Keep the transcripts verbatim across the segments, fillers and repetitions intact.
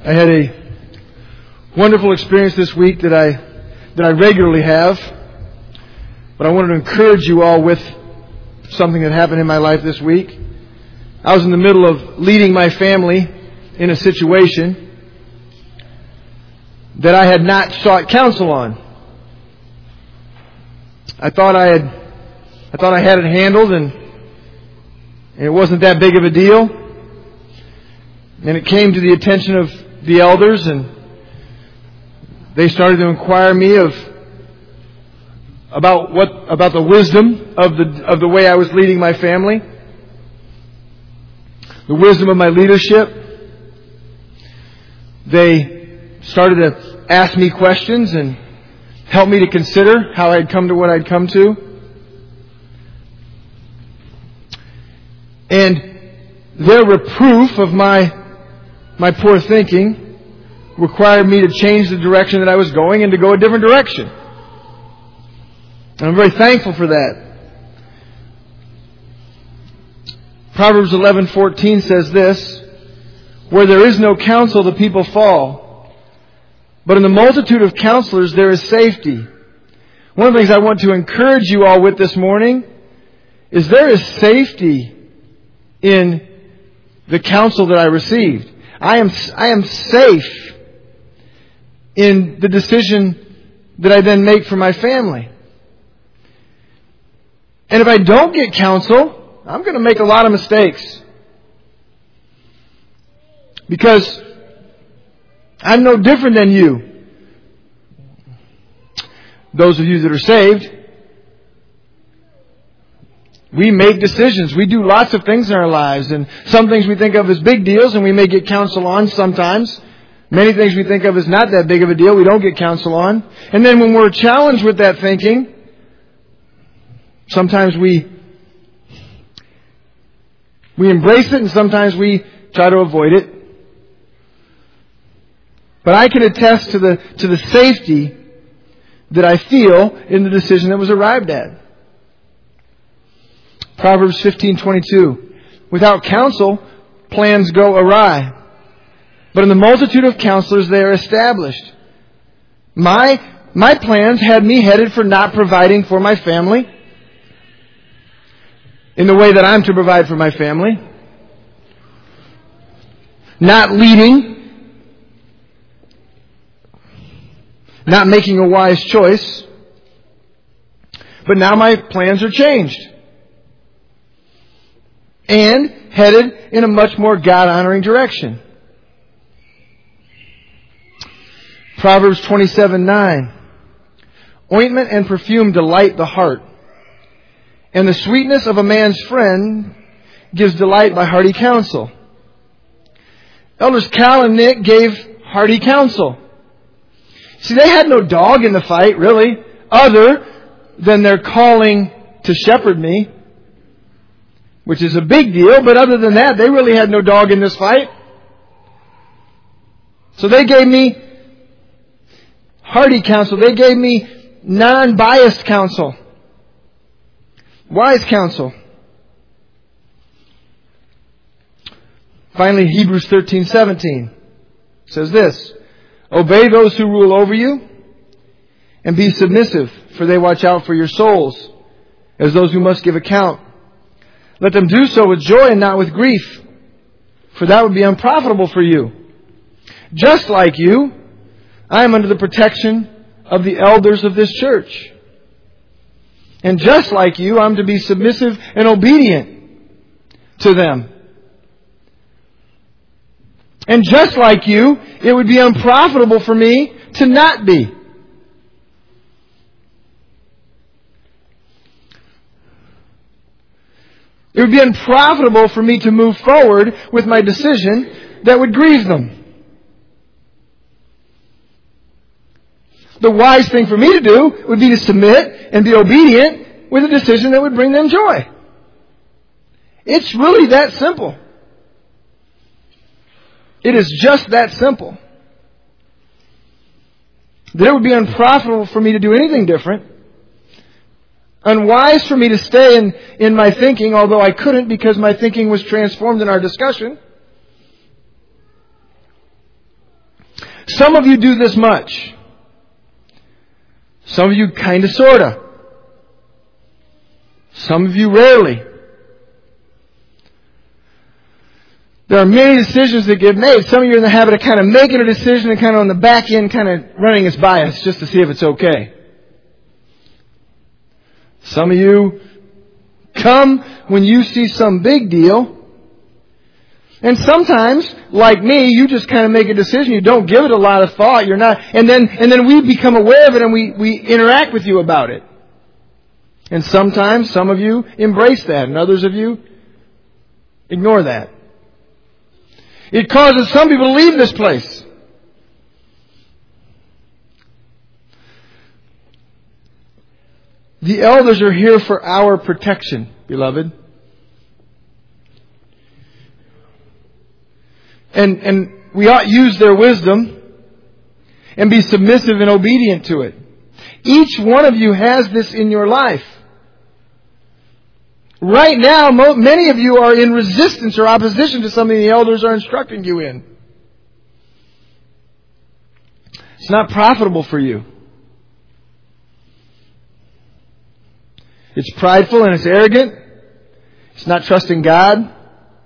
I had a wonderful experience this week that I that I regularly have, but I wanted to encourage you all with something that happened in my life this week. I was in the middle of leading my family in a situation that I had not sought counsel on. I thought I had I thought I had it handled and, and it wasn't that big of a deal. And it came to the attention of the elders, and they started to inquire me of about what about the wisdom of the of the way I was leading my family, the wisdom of my leadership. They started to ask me questions and help me to consider how I'd come to what I'd come to. And their reproof of my my poor thinking required me to change the direction that I was going and to go a different direction. And I'm very thankful for that. Proverbs eleven fourteen says this: "Where there is no counsel, the people fall. But in the multitude of counselors, there is safety." One of the things I want to encourage you all with this morning is there is safety in the counsel that I received. I am, I am safe in the decision that I then make for my family. And if I don't get counsel, I'm going to make a lot of mistakes. Because I'm no different than you. Those of you that are saved, we make decisions. We do lots of things in our lives. And some things we think of as big deals and we may get counsel on sometimes. Many things we think of as not that big of a deal, we don't get counsel on. And then when we're challenged with that thinking, sometimes we we embrace it and sometimes we try to avoid it. But I can attest to the to the safety that I feel in the decision that was arrived at. Proverbs fifteen twenty-two. "Without counsel, plans go awry. But in the multitude of counselors, they are established." My, my plans had me headed for not providing for my family in the way that I'm to provide for my family. Not leading. Not making a wise choice. But now my plans are changed. And headed in a much more God-honoring direction. Proverbs twenty-seven nine. "Ointment and perfume delight the heart, and the sweetness of a man's friend gives delight by hearty counsel." Elders Cal and Nick gave hearty counsel. See, they had no dog in the fight, really, other than their calling to shepherd me, which is a big deal, but other than that, they really had no dog in this fight. So they gave me hearty counsel. They gave me non-biased counsel. Wise counsel. Finally, Hebrews thirteen seventeen says this: "Obey those who rule over you, and be submissive, for they watch out for your souls, as those who must give account. Let them do so with joy and not with grief, for that would be unprofitable for you. Just like you, I am under the protection of the elders of this church. And just like you, I'm to be submissive and obedient to them. And just like you, it would be unprofitable for me to not be. It would be unprofitable for me to move forward with my decision that would grieve them. The wise thing for me to do would be to submit and be obedient with a decision that would bring them joy. It's really that simple. It is just that simple. That it would be unprofitable for me to do anything different. Unwise for me to stay in, in my thinking, although I couldn't because my thinking was transformed in our discussion. some of you do this much. Some of you kind of, sort of. Some of you rarely. There are many decisions that get made. Some of you are in the habit of kind of making a decision and kind of on the back end kind of running its bias just to see if it's okay. Some of you come when you see some big deal. And sometimes, like me, you just kind of make a decision. You don't give it a lot of thought. You're not, and then, and then we become aware of it and we, we interact with you about it. And sometimes some of you embrace that and others of you ignore that. It causes some people to leave this place. The elders are here for our protection, beloved. And, and we ought use their wisdom and be submissive and obedient to it. Each one of you has this in your life. Right now, mo- many of you are in resistance or opposition to something the elders are instructing you in. It's not profitable for you. It's prideful and it's arrogant. It's not trusting God.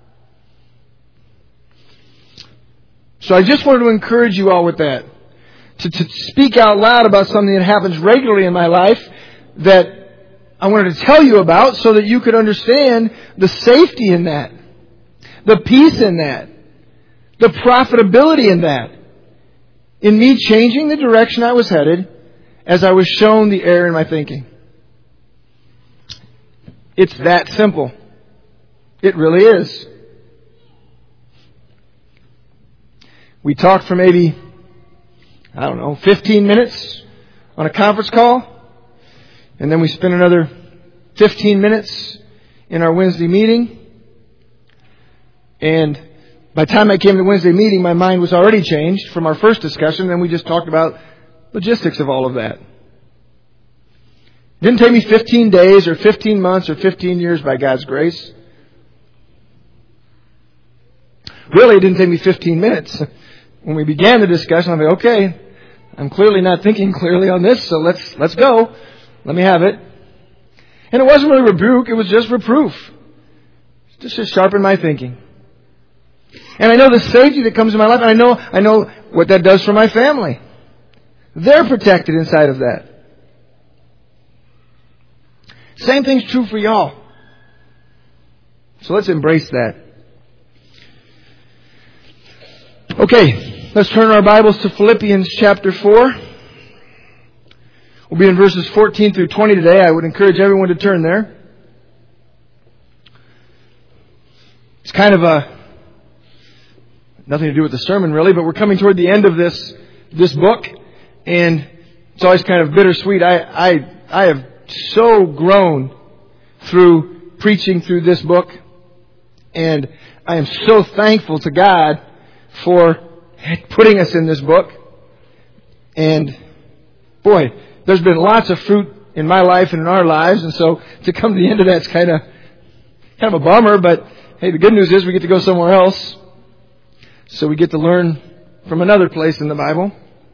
So I just wanted to encourage you all with that. To, to speak out loud about something that happens regularly in my life that I wanted to tell you about so that you could understand the safety in that, the peace in that, the profitability in that, in me changing the direction I was headed as I was shown the error in my thinking. It's that simple. It really is. We talked for maybe, I don't know, fifteen minutes on a conference call. And then we spent another fifteen minutes in our Wednesday meeting. And by the time I came to the Wednesday meeting, my mind was already changed from our first discussion. And we just talked about logistics of all of that. It didn't take me fifteen days or fifteen months or fifteen years by God's grace. Really, it didn't take me fifteen minutes. When we began the discussion, I'm like, okay, I'm clearly not thinking clearly on this, so let's let's go. Let me have it. And it wasn't really rebuke, it was just reproof. Just to sharpen my thinking. And I know the safety that comes in my life, and I know I know what that does for my family. They're protected inside of that. Same thing's true for y'all. So let's embrace that. Okay, let's turn our Bibles to Philippians chapter four. We'll be in verses fourteen through twenty today. I would encourage everyone to turn there. It's kind of a nothing to do with the sermon really, but we're coming toward the end of this this book, and it's always kind of bittersweet. I I I have so grown through preaching through this book, and I am so thankful to God for putting us in this book. And boy, there's been lots of fruit in my life and in our lives, and so to come to the end of that's kind of kind of a bummer, but hey, the good news is we get to go somewhere else. So we get to learn from another place in the Bible.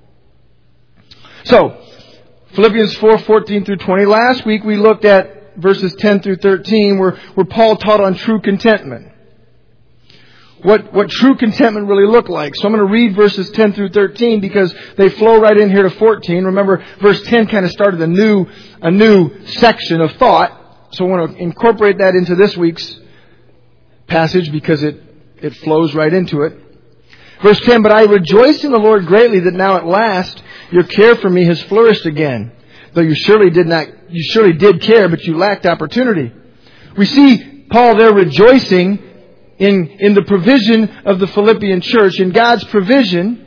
So, Philippians four, fourteen through twenty. Last week we looked at verses ten through thirteen where, where Paul taught on true contentment. What, what true contentment really looked like. So I'm going to read verses ten through thirteen because they flow right in here to fourteen. Remember, verse ten kind of started a new, a new section of thought. So I want to incorporate that into this week's passage because it, it flows right into it. Verse ten, but I rejoice in the Lord greatly that now at last your care for me has flourished again. Though you surely did not, you surely did care, but you lacked opportunity. We see Paul there rejoicing in, in the provision of the Philippian church, in God's provision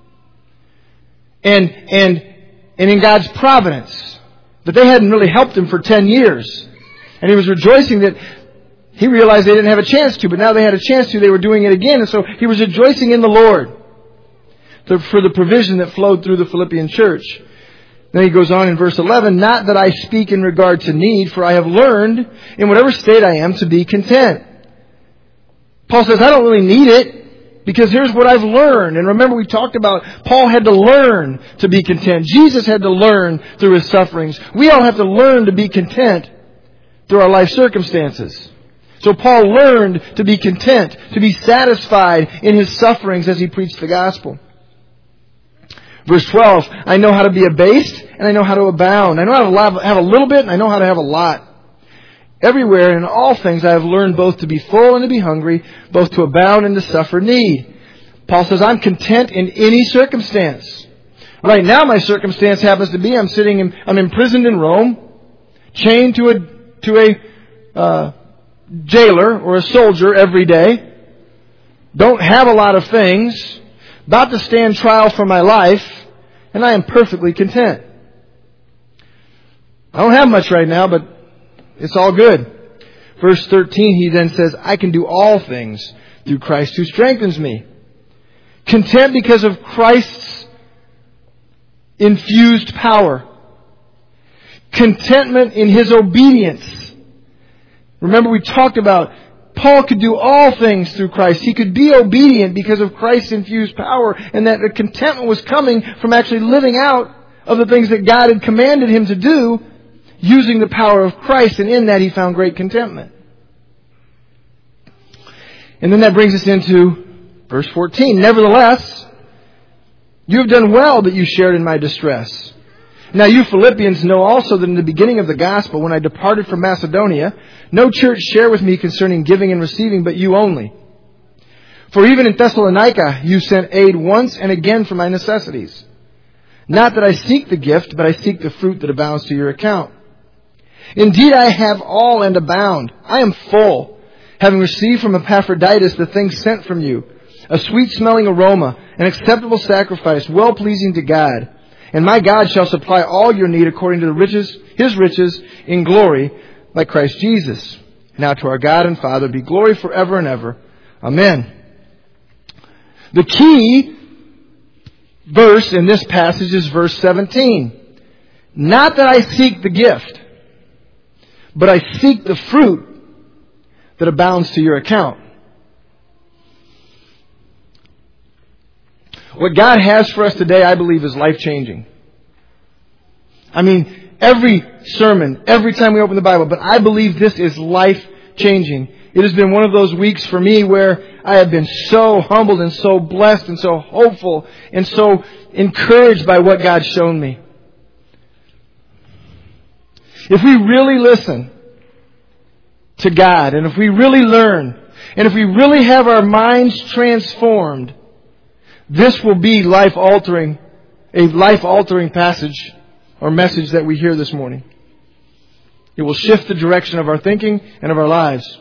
and, and, and in God's providence. That they hadn't really helped him for ten years. And he was rejoicing that he realized they didn't have a chance to, but now they had a chance to. They were doing it again. And so he was rejoicing in the Lord for the provision that flowed through the Philippian church. Then he goes on in verse eleven, not that I speak in regard to need, for I have learned in whatever state I am to be content. Paul says, I don't really need it. Because here's what I've learned. And remember, we talked about Paul had to learn to be content. Jesus had to learn through his sufferings. We all have to learn to be content through our life circumstances. So Paul learned to be content, to be satisfied in his sufferings as he preached the gospel. Verse twelve, I know how to be abased and I know how to abound. I know how to have a little bit and I know how to have a lot. Everywhere and in all things I have learned both to be full and to be hungry, both to abound and to suffer need. Paul says, I'm content in any circumstance. Right now my circumstance happens to be I'm sitting in, I'm imprisoned in Rome, chained to a, to a uh, jailer or a soldier every day. Don't have a lot of things. About to stand trial for my life, and I am perfectly content. I don't have much right now, but it's all good. Verse thirteen, he then says, I can do all things through Christ who strengthens me. Content because of Christ's infused power. Contentment in his obedience. Remember, we talked about Paul could do all things through Christ. He could be obedient because of Christ's infused power, and that the contentment was coming from actually living out of the things that God had commanded him to do, using the power of Christ, and in that he found great contentment. And then that brings us into verse fourteen. Nevertheless, you have done well that you shared in my distress. Now you Philippians know also that in the beginning of the gospel, when I departed from Macedonia, no church shared with me concerning giving and receiving, but you only. For even in Thessalonica you sent aid once and again for my necessities. Not that I seek the gift, but I seek the fruit that abounds to your account. Indeed, I have all and abound. I am full, having received from Epaphroditus the things sent from you, a sweet-smelling aroma, an acceptable sacrifice, well-pleasing to God. And my God shall supply all your need according to the riches, His riches in glory by Christ Jesus. Now to our God and Father be glory forever and ever. Amen. The key verse in this passage is verse seventeen. Not that I seek the gift, but I seek the fruit that abounds to your account. What God has for us today, I believe, is life-changing. I mean, every sermon, every time we open the Bible, but I believe this is life-changing. It has been one of those weeks for me where I have been so humbled and so blessed and so hopeful and so encouraged by what God's shown me. If we really listen to God, and if we really learn, and if we really have our minds transformed, this will be life-altering, a life-altering passage or message that we hear this morning. It will shift the direction of our thinking and of our lives.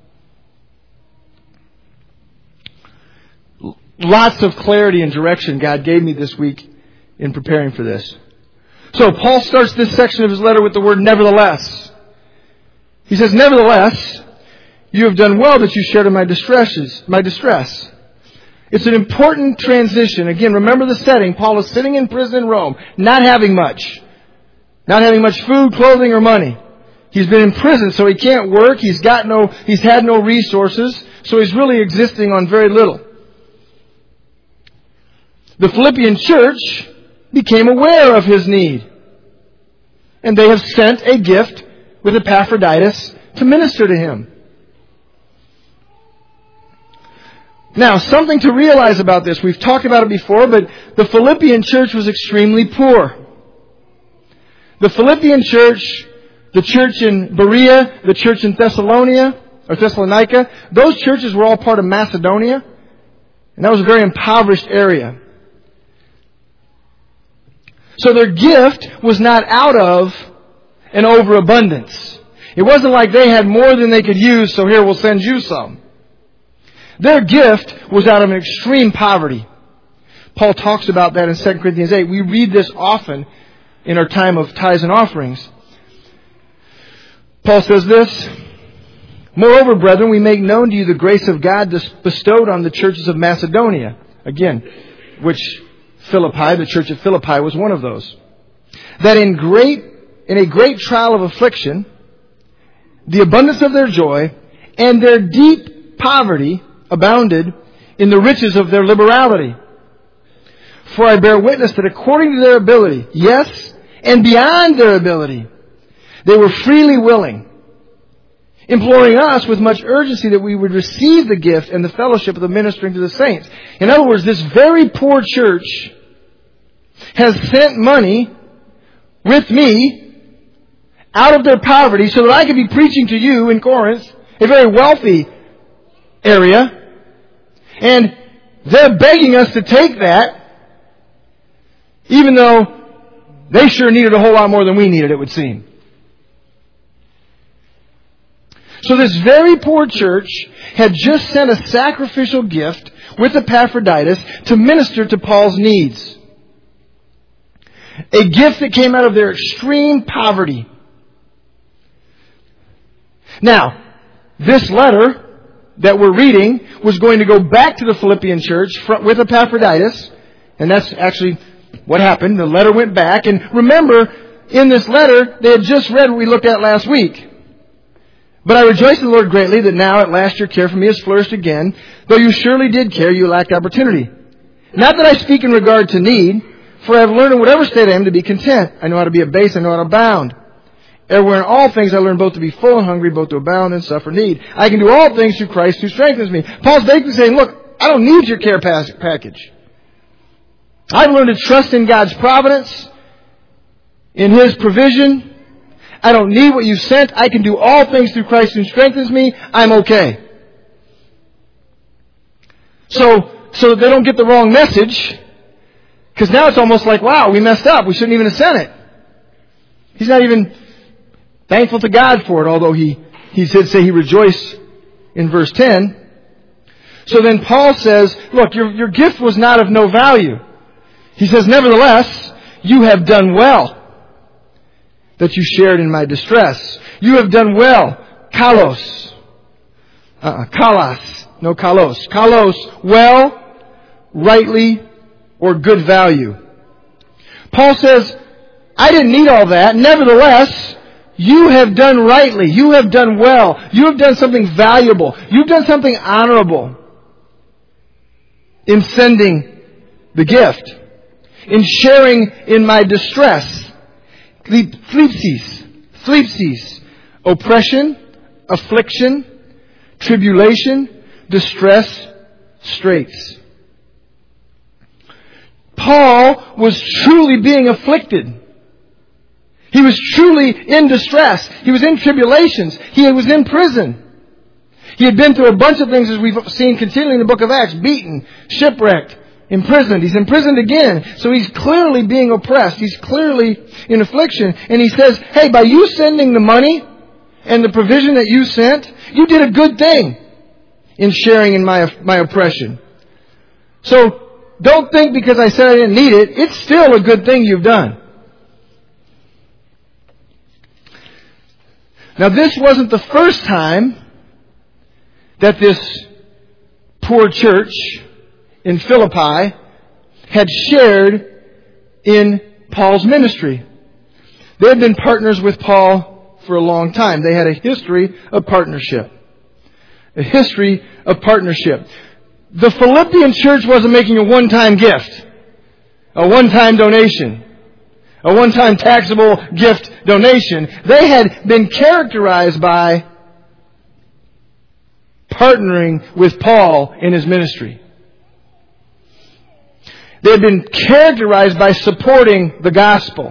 Lots of clarity and direction God gave me this week in preparing for this. So Paul starts this section of his letter with the word nevertheless. He says, nevertheless, you have done well that you shared in my distresses, my distress. It's an important transition. Again, remember the setting. Paul is sitting in prison in Rome, not having much. Not having much food, clothing, or money. He's been in prison, so he can't work. He's got no, he's had no resources, so he's really existing on very little. The Philippian church became aware of his need. And they have sent a gift with Epaphroditus to minister to him. Now, something to realize about this. We've talked about it before, but the Philippian church was extremely poor. The Philippian church, the church in Berea, the church in Thessalonica, or Thessalonica, those churches were all part of Macedonia. And that was a very impoverished area. So their gift was not out of an overabundance. It wasn't like they had more than they could use, so here we'll send you some. Their gift was out of an extreme poverty. Paul talks about that in Second Corinthians eight. We read this often in our time of tithes and offerings. Paul says this, moreover, brethren, we make known to you the grace of God bestowed on the churches of Macedonia. Again, which Philippi, the church of Philippi, was one of those. That in great, in a great trial of affliction, the abundance of their joy and their deep poverty abounded in the riches of their liberality. For I bear witness that according to their ability, yes, and beyond their ability, they were freely willing, imploring us with much urgency that we would receive the gift and the fellowship of the ministering to the saints. In other words, this very poor church has sent money with me out of their poverty so that I could be preaching to you in Corinth, a very wealthy area, and they're begging us to take that, even though they sure needed a whole lot more than we needed, it would seem. So this very poor church had just sent a sacrificial gift with Epaphroditus to minister to Paul's needs. A gift that came out of their extreme poverty. Now, this letter that we're reading was going to go back to the Philippian church with Epaphroditus, and that's actually what happened. The letter went back, and remember, in this letter, they had just read what we looked at last week. But I rejoice in the Lord greatly that now at last your care for me has flourished again. Though you surely did care, you lacked opportunity. Not that I speak in regard to need, for I have learned in whatever state I am to be content. I know how to be abased, I know how to abound. Everywhere in all things I learn both to be full and hungry, both to abound and suffer need. I can do all things through Christ who strengthens me. Paul's basically saying, look, I don't need your care package. I've learned to trust in God's providence, in His provision. I don't need what you've sent. I can do all things through Christ who strengthens me. I'm okay. So, so that they don't get the wrong message, because now it's almost like, wow, we messed up. We shouldn't even have sent it. He's not even thankful to God for it, although he, he did say he rejoiced in verse ten. So then Paul says, look, your, your gift was not of no value. He says, nevertheless, you have done well that you shared in my distress. You have done well. Kalos. Uh, kalos. No kalos. Kalos. Well, rightly, or good value. Paul says, I didn't need all that. Nevertheless, you have done rightly. You have done well. You have done something valuable. You've done something honorable in sending the gift, in sharing in my distress. Thlipsis, thlipsis, oppression, affliction, tribulation, distress, straits. Paul was truly being afflicted. He was truly in distress. He was in tribulations. He was in prison. He had been through a bunch of things, as we've seen continually in the book of Acts. Beaten, shipwrecked, imprisoned. He's imprisoned again. So he's clearly being oppressed. He's clearly in affliction. And he says, hey, by you sending the money and the provision that you sent, you did a good thing in sharing in my, my oppression. So don't think because I said I didn't need it, it's still a good thing you've done. Now this wasn't the first time that this poor church in Philippi had shared in Paul's ministry. They had been partners with Paul for a long time. They had a history of partnership. A history of partnership. The Philippian church wasn't making a one-time gift, a one-time donation, a one-time taxable gift donation. They had been characterized by partnering with Paul in his ministry. They had been characterized by supporting the gospel.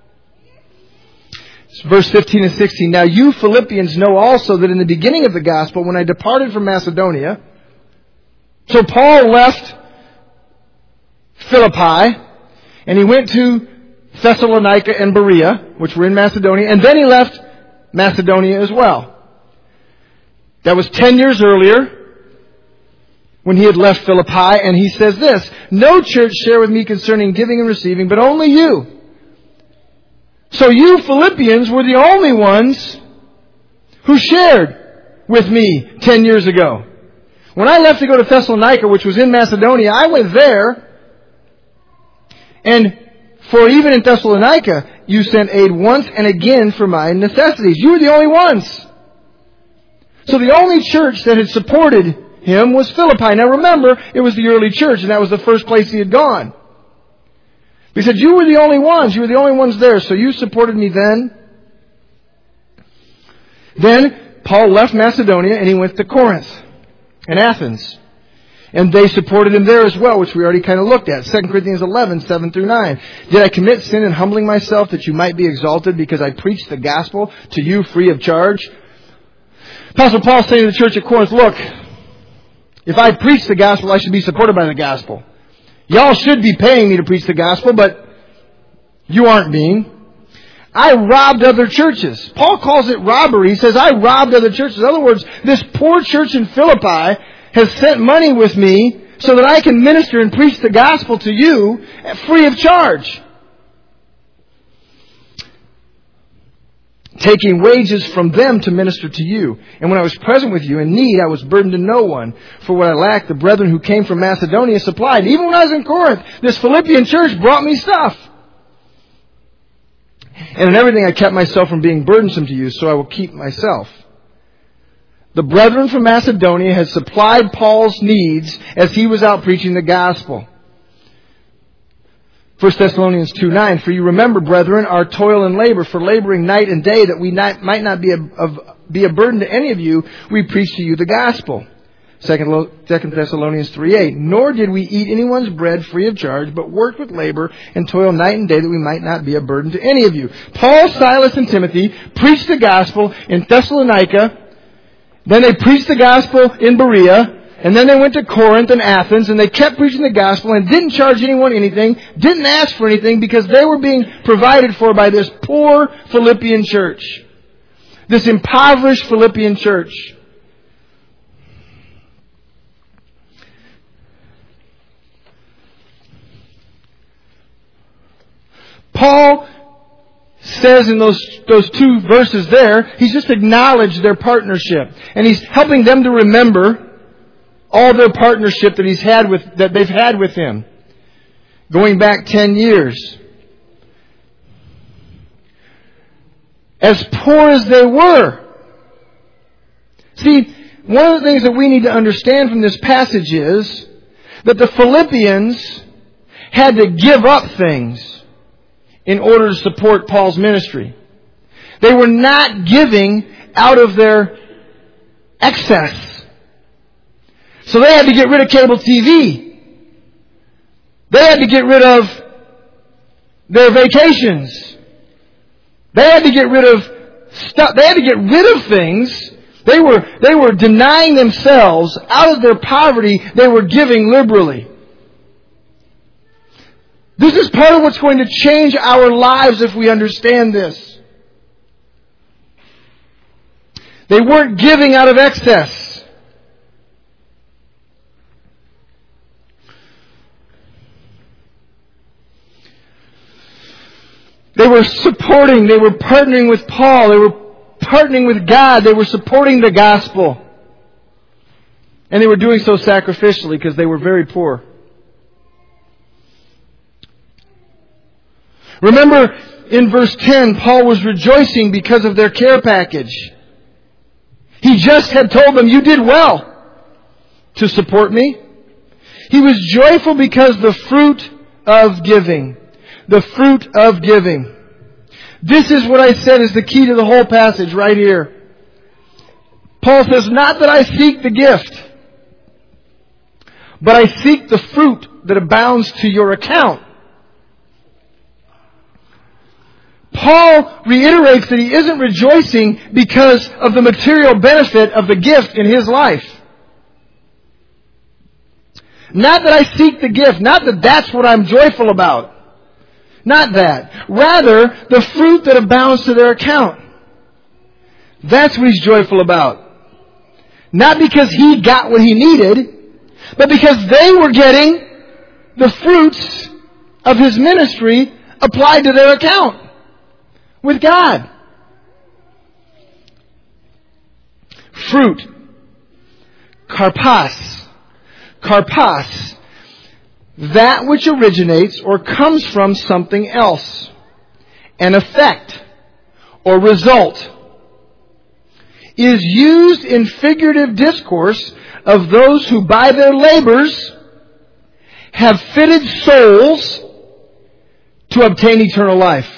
Verse fifteen and sixteen. Now you Philippians know also that in the beginning of the gospel, when I departed from Macedonia, so Paul left Philippi, and he went to Thessalonica and Berea, which were in Macedonia, and then he left Macedonia as well. That was ten years earlier, when he had left Philippi, and he says this, no church share with me concerning giving and receiving, but only you. So you Philippians were the only ones who shared with me ten years ago. When I left to go to Thessalonica, which was in Macedonia, I went there, and for even in Thessalonica, you sent aid once and again for my necessities. You were the only ones. So the only church that had supported him was Philippi. Now remember, it was the early church, and that was the first place he had gone. He said, you were the only ones. You were the only ones there, so you supported me then. Then Paul left Macedonia, and he went to Corinth and Athens. And they supported him there as well, which we already kind of looked at. Second Corinthians eleven, seven through nine. Did I commit sin in humbling myself that you might be exalted because I preached the gospel to you free of charge? Apostle Paul saying to the church at Corinth, look, if I preach the gospel, I should be supported by the gospel. Y'all should be paying me to preach the gospel, but you aren't being. I robbed other churches. Paul calls it robbery. He says, I robbed other churches. In other words, this poor church in Philippi has sent money with me so that I can minister and preach the gospel to you free of charge. Taking wages from them to minister to you. And when I was present with you in need, I was burdened to no one. For what I lacked, the brethren who came from Macedonia supplied. Even when I was in Corinth, this Philippian church brought me stuff. And in everything I kept myself from being burdensome to you, so I will keep myself. The brethren from Macedonia had supplied Paul's needs as he was out preaching the gospel. First Thessalonians two nine, for you remember, brethren, our toil and labor, for laboring night and day, that we not, might not be a, of, be a burden to any of you, we preach to you the gospel. Second, Second Thessalonians three eight, nor did we eat anyone's bread free of charge, but worked with labor and toil night and day, that we might not be a burden to any of you. Paul, Silas, and Timothy preached the gospel in Thessalonica. Then they preached the gospel in Berea. And then they went to Corinth and Athens, and they kept preaching the gospel and didn't charge anyone anything, didn't ask for anything, because they were being provided for by this poor Philippian church. This impoverished Philippian church. Paul says in those those two verses there, he's just acknowledged their partnership. And he's helping them to remember all their partnership that he's had with that they've had with him, going back ten years. As poor as they were. See, one of the things that we need to understand from this passage is that the Philippians had to give up things in order to support Paul's ministry. They were not giving out of their excess. So they had to get rid of cable T V. They had to get rid of their vacations. They had to get rid of stuff. They had to get rid of things. They were, they were denying themselves. Out of their poverty, they were giving liberally. This is part of what's going to change our lives if we understand this. They weren't giving out of excess. They were supporting, they were partnering with Paul, they were partnering with God, they were supporting the gospel. And they were doing so sacrificially because they were very poor. Remember in verse ten, Paul was rejoicing because of their care package. He just had told them, you did well to support me. He was joyful because the fruit of giving. The fruit of giving. This is what I said is the key to the whole passage right here. Paul says, not that I seek the gift, but I seek the fruit that abounds to your account. Paul reiterates that he isn't rejoicing because of the material benefit of the gift in his life. Not that I seek the gift, not that that's what I'm joyful about. Not that. Rather, the fruit that abounds to their account. That's what he's joyful about. Not because he got what he needed, but because they were getting the fruits of his ministry applied to their account with God. Fruit. Karpas. Karpas. That which originates or comes from something else. An effect or result. is used in figurative discourse of those who by their labors have fitted souls to obtain eternal life.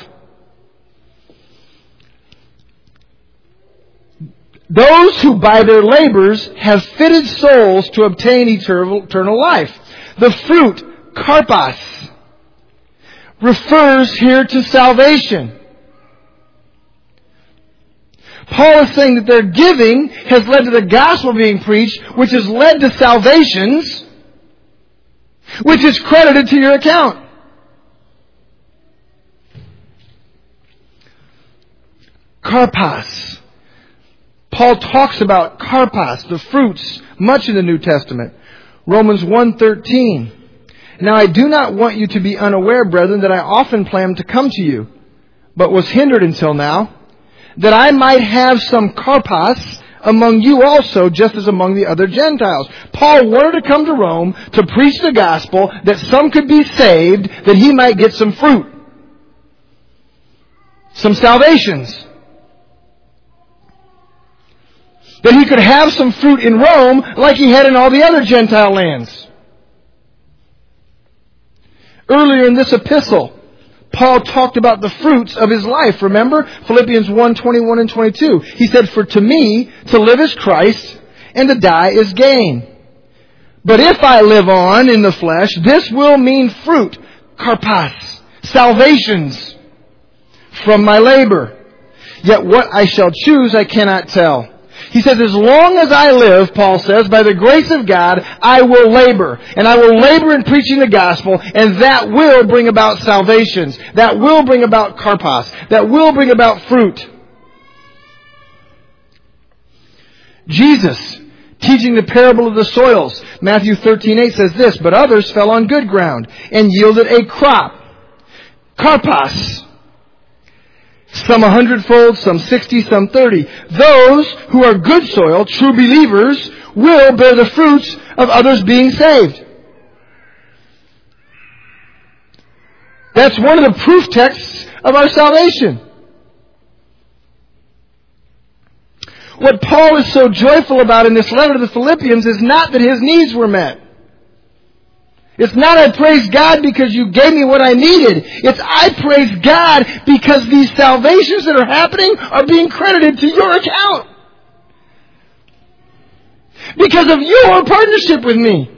Those who by their labors have fitted souls to obtain eternal, eternal life. The fruit, karpos, refers here to salvation. Paul is saying that their giving has led to the gospel being preached, which has led to salvations, which is credited to your account. Karpos. Paul talks about karpos, the fruits, much in the New Testament. Romans one thirteen. Now I do not want you to be unaware, brethren, that I often planned to come to you, but was hindered until now, that I might have some karpos among you also, just as among the other Gentiles. Paul wanted to come to Rome to preach the gospel, that some could be saved, that he might get some fruit. Some salvations. That he could have some fruit in Rome like he had in all the other Gentile lands. Earlier in this epistle, Paul talked about the fruits of his life. Remember? Philippians one, twenty-one and twenty-two. He said, for to me, to live is Christ, and to die is gain. But if I live on in the flesh, this will mean fruit, karpos, salvations from my labor. Yet what I shall choose I cannot tell. He says, as long as I live, Paul says, by the grace of God, I will labor. And I will labor in preaching the gospel, and that will bring about salvations. That will bring about karpos. That will bring about fruit. Jesus, teaching the parable of the soils, Matthew thirteen eight says this, but others fell on good ground and yielded a crop. Karpos. Some a hundredfold, some sixty, some thirty. Those who are good soil, true believers, will bear the fruits of others being saved. That's one of the proof texts of our salvation. What Paul is so joyful about in this letter to the Philippians is not that his needs were met. It's not I praise God because you gave me what I needed. It's I praise God because these salvations that are happening are being credited to your account. Because of your partnership with me.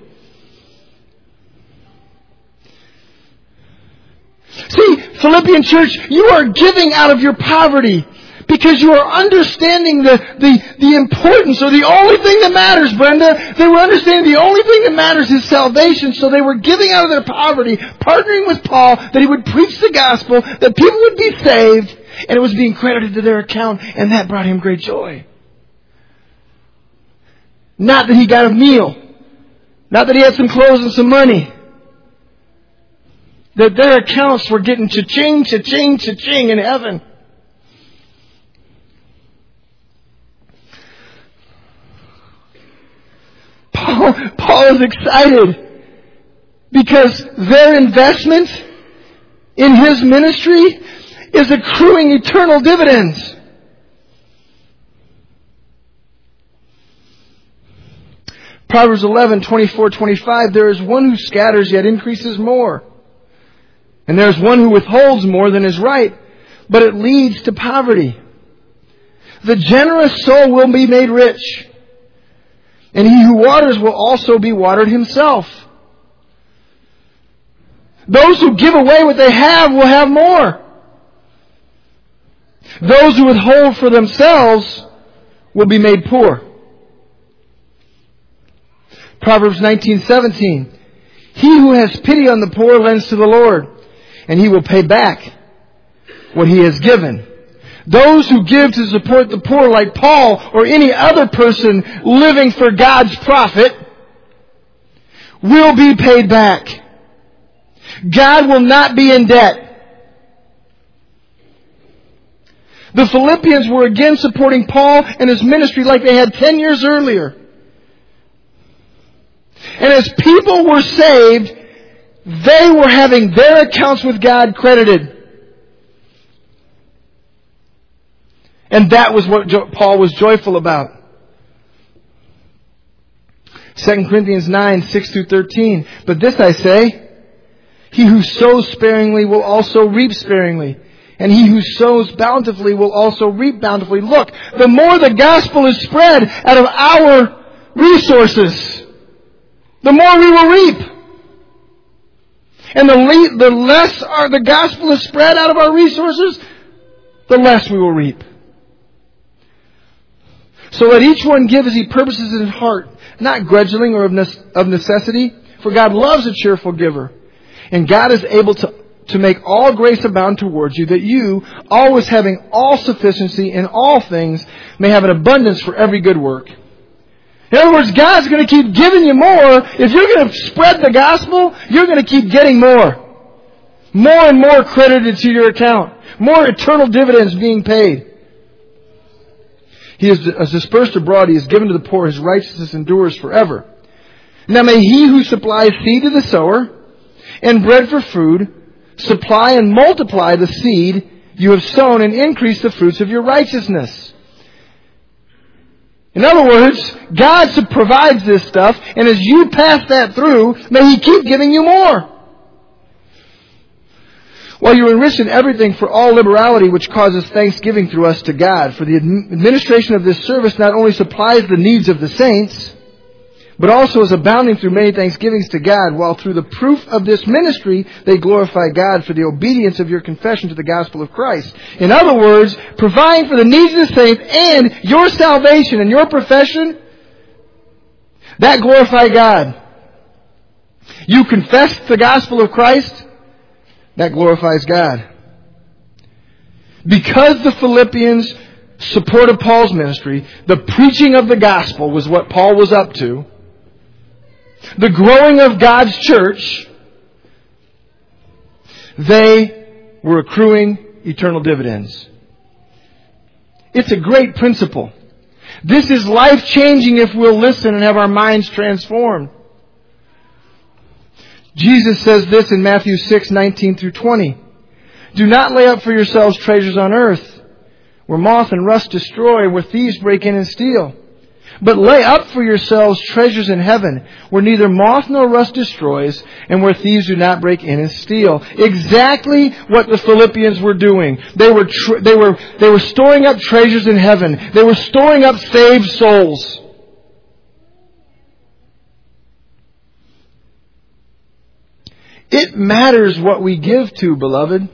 See, Philippian church, you are giving out of your poverty. Because you are understanding the, the, the importance, or the only thing that matters, Brenda. They were understanding the only thing that matters is salvation. So they were giving out of their poverty, partnering with Paul, that he would preach the gospel, that people would be saved, and it was being credited to their account, and that brought him great joy. Not that he got a meal. Not that he had some clothes and some money. That their accounts were getting cha-ching, cha-ching, cha-ching in heaven. Paul, Paul is excited because their investment in his ministry is accruing eternal dividends. Proverbs eleven, twenty-four, twenty-five, there is one who scatters yet increases more. And there is one who withholds more than is right, but it leads to poverty. The generous soul will be made rich. And he who waters will also be watered himself. Those who give away what they have will have more. Those who withhold for themselves will be made poor. Proverbs nineteen seventeen. He who has pity on the poor lends to the Lord, and he will pay back what he has given. Those who give to support the poor, like Paul or any other person living for God's profit, will be paid back. God will not be in debt. The Philippians were again supporting Paul and his ministry like they had ten years earlier. And as people were saved, they were having their accounts with God credited. And that was what jo- Paul was joyful about. Second Corinthians nine, six through thirteen. But this I say, he who sows sparingly will also reap sparingly. And he who sows bountifully will also reap bountifully. Look, the more the gospel is spread out of our resources, the more we will reap. And the, le- the less our, the gospel is spread out of our resources, the less we will reap. So let each one give as he purposes in his heart, not grudgingly or of, ne- of necessity, for God loves a cheerful giver. And God is able to, to make all grace abound towards you, that you, always having all sufficiency in all things, may have an abundance for every good work. In other words, God's going to keep giving you more. If you're going to spread the gospel, you're going to keep getting more. More and more credited to your account. More eternal dividends being paid. He is dispersed abroad. He is given to the poor. His righteousness endures forever. Now may he who supplies seed to the sower and bread for food supply and multiply the seed you have sown and increase the fruits of your righteousness. In other words, God provides this stuff, and as you pass that through, may He keep giving you more. While you're enriched in everything for all liberality, which causes thanksgiving through us to God. For the administration of this service not only supplies the needs of the saints, but also is abounding through many thanksgivings to God, while through the proof of this ministry they glorify God for the obedience of your confession to the gospel of Christ. In other words, providing for the needs of the saints and your salvation and your profession, that glorify God. You confess the gospel of Christ, that glorifies God. Because the Philippians supported Paul's ministry, the preaching of the gospel was what Paul was up to. The growing of God's church, they were accruing eternal dividends. It's a great principle. This is life-changing if we'll listen and have our minds transformed. Jesus says this in Matthew six, nineteen through twenty. Do not lay up for yourselves treasures on earth, where moth and rust destroy, where thieves break in and steal. But lay up for yourselves treasures in heaven, where neither moth nor rust destroys, and where thieves do not break in and steal. Exactly what the Philippians were doing. They were tr- they were they were storing up treasures in heaven. They were storing up saved souls. It matters what we give to, beloved.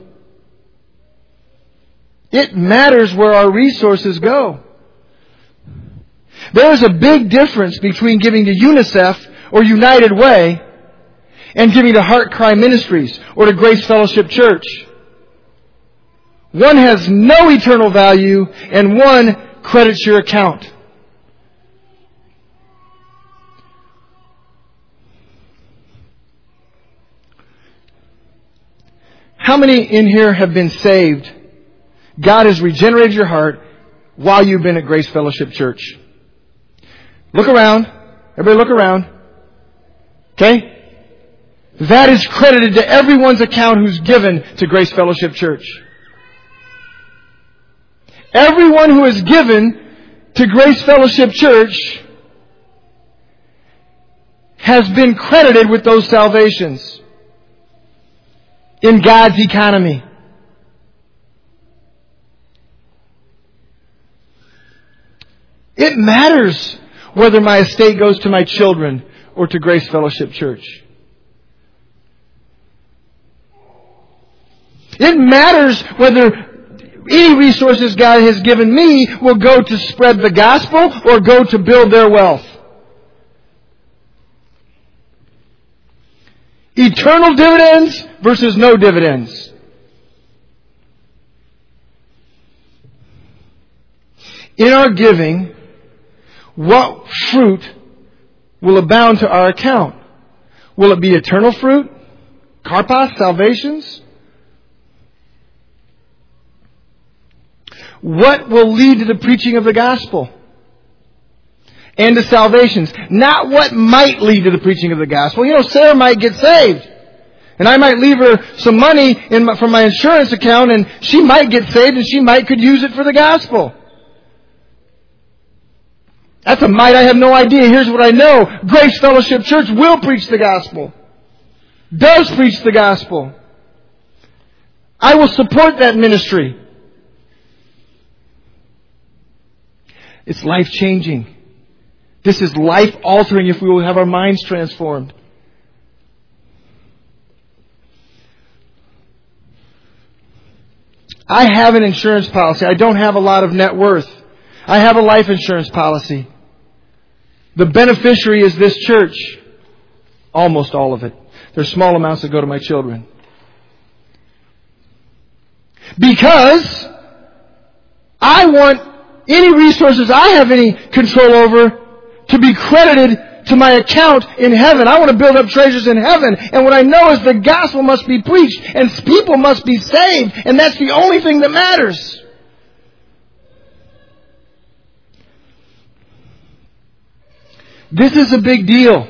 It matters where our resources go. There is a big difference between giving to UNICEF or United Way and giving to Heart Cry Ministries or to Grace Fellowship Church. One has no eternal value and one credits your account. How many in here have been saved? God has regenerated your heart while you've been at Grace Fellowship Church. Look around. Everybody look around. Okay? That is credited to everyone's account who's given to Grace Fellowship Church. Everyone who has given to Grace Fellowship Church has been credited with those salvations in God's economy. It matters whether my estate goes to my children or to Grace Fellowship Church. It matters whether any resources God has given me will go to spread the gospel or go to build their wealth. Eternal dividends versus no dividends. In our giving, what fruit will abound to our account? Will it be eternal fruit? Karpos, salvations? What will lead to the preaching of the gospel? And to salvations. Not what might lead to the preaching of the gospel. You know, Sarah might get saved. And I might leave her some money in my, from my insurance account, and she might get saved and she might could use it for the gospel. That's a might I have no idea. Here's what I know. Grace Fellowship Church will preach the gospel. Does preach the gospel. I will support that ministry. It's life-changing. This is life-altering if we will have our minds transformed. I have an insurance policy. I don't have a lot of net worth. I have a life insurance policy. The beneficiary is this church. Almost all of it. There's small amounts that go to my children. Because I want any resources I have any control over to be credited to my account in heaven. I want to build up treasures in heaven. And what I know is the gospel must be preached and people must be saved. And that's the only thing that matters. This is a big deal.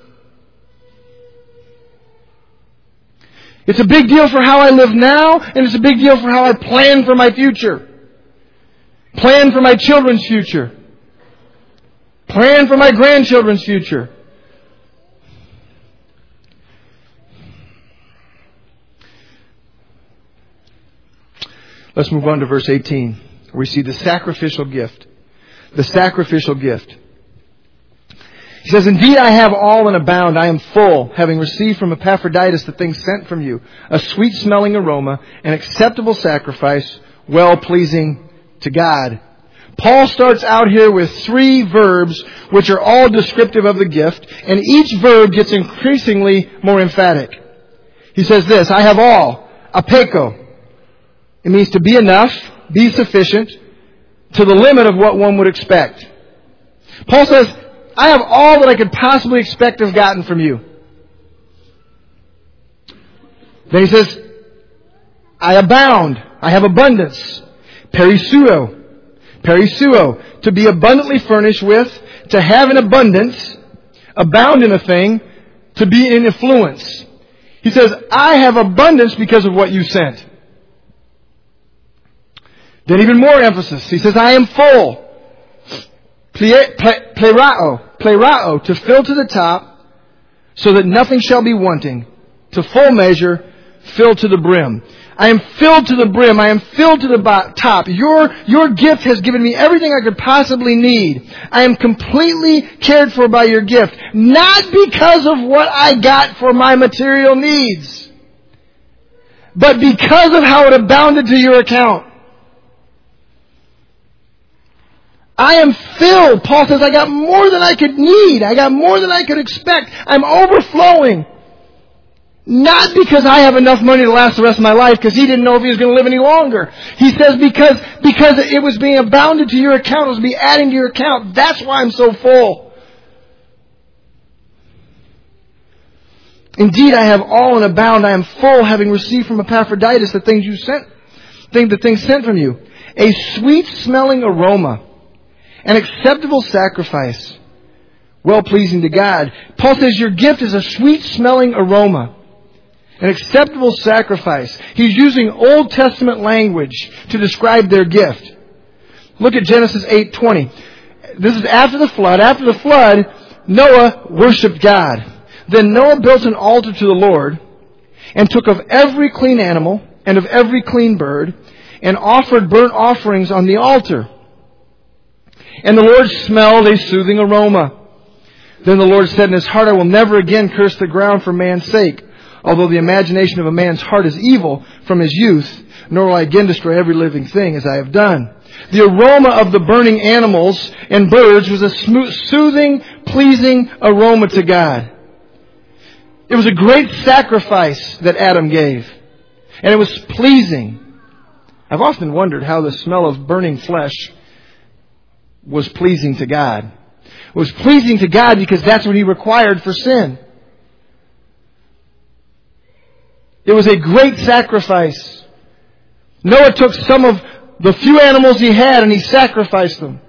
It's a big deal for how I live now, and it's a big deal for how I plan for my future. Plan for my children's future. Plan for my grandchildren's future. Let's move on to verse eighteen, where we see the sacrificial gift. The sacrificial gift. He says, "Indeed I have all and abound. I am full, having received from Epaphroditus the things sent from you, a sweet-smelling aroma, an acceptable sacrifice, well-pleasing to God." Paul starts out here with three verbs which are all descriptive of the gift, and each verb gets increasingly more emphatic. He says this, I have all, apeko. It means to be enough, be sufficient, to the limit of what one would expect. Paul says, I have all that I could possibly expect to have gotten from you. Then he says, I abound, I have abundance, perisuo. Perisuo, to be abundantly furnished with, to have an abundance, abound in a thing, to be in affluence. He says, I have abundance because of what you sent. Then even more emphasis. He says, I am full. Plerao, plerao, to fill to the top, so that nothing shall be wanting. To full measure, fill to the brim. I am filled to the brim. I am filled to the top. Your, your gift has given me everything I could possibly need. I am completely cared for by your gift. Not because of what I got for my material needs, but because of how it abounded to your account. I am filled. Paul says, I got more than I could need. I got more than I could expect. I'm overflowing. Not because I have enough money to last the rest of my life, because he didn't know if he was going to live any longer. He says because, because it was being abounded to your account, it was being adding to your account. That's why I'm so full. Indeed, I have all and abound. I am full, having received from Epaphroditus the things you sent, the things sent from you. A sweet-smelling aroma, an acceptable sacrifice, well-pleasing to God. Paul says your gift is a sweet-smelling aroma. An acceptable sacrifice. He's using Old Testament language to describe their gift. Look at Genesis eight twenty. This is after the flood. After the flood, Noah worshipped God. Then Noah built an altar to the Lord and took of every clean animal and of every clean bird and offered burnt offerings on the altar. And the Lord smelled a soothing aroma. Then the Lord said in his heart, I will never again curse the ground for man's sake. Although the imagination of a man's heart is evil from his youth, nor will I again destroy every living thing as I have done. The aroma of the burning animals and birds was a smooth, soothing, pleasing aroma to God. It was a great sacrifice that Adam gave. And it was pleasing. I've often wondered how the smell of burning flesh was pleasing to God. It was pleasing to God because that's what He required for sin. It was a great sacrifice. Noah took some of the few animals he had and he sacrificed them.